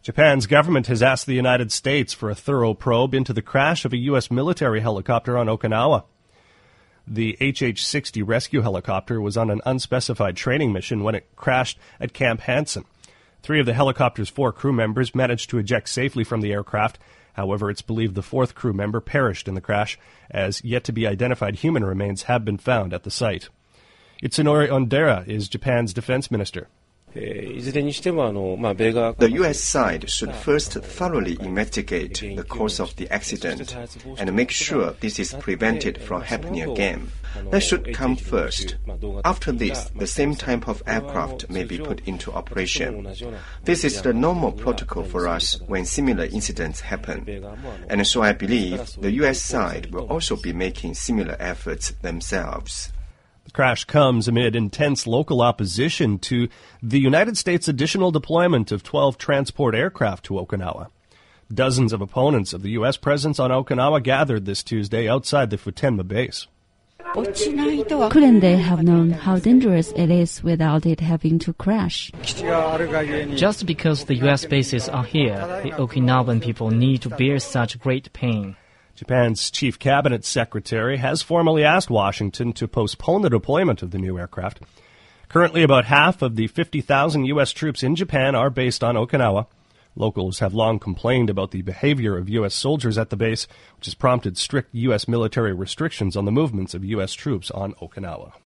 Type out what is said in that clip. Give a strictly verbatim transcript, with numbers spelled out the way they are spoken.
Japan's government has asked the United States for a thorough probe into the crash of a U S military helicopter on Okinawa. The H H sixty rescue helicopter was on an unspecified training mission when it crashed at Camp Hansen. Three of the helicopter's four crew members managed to eject safely from the aircraft. However, it's believed the fourth crew member perished in the crash, as yet-to-be-identified human remains have been found at the site. Itsunori Ondera is Japan's defense minister. The U S side should first thoroughly investigate the cause of the accident and make sure this is prevented from happening again. That should come first. After this, the same type of aircraft may be put into operation. This is the normal protocol for us when similar incidents happen. And so I believe the U S side will also be making similar efforts themselves. The crash comes amid intense local opposition to the United States' additional deployment of twelve transport aircraft to Okinawa. Dozens of opponents of the U S presence on Okinawa gathered this Tuesday outside the Futenma base. Couldn't they have known how dangerous it is without it having to crash? Just because the U S bases are here, the Okinawan people need to bear such great pain. Japan's chief cabinet secretary has formally asked Washington to postpone the deployment of the new aircraft. Currently, about half of the fifty thousand U S troops in Japan are based on Okinawa. Locals have long complained about the behavior of U S soldiers at the base, which has prompted strict U S military restrictions on the movements of U S troops on Okinawa.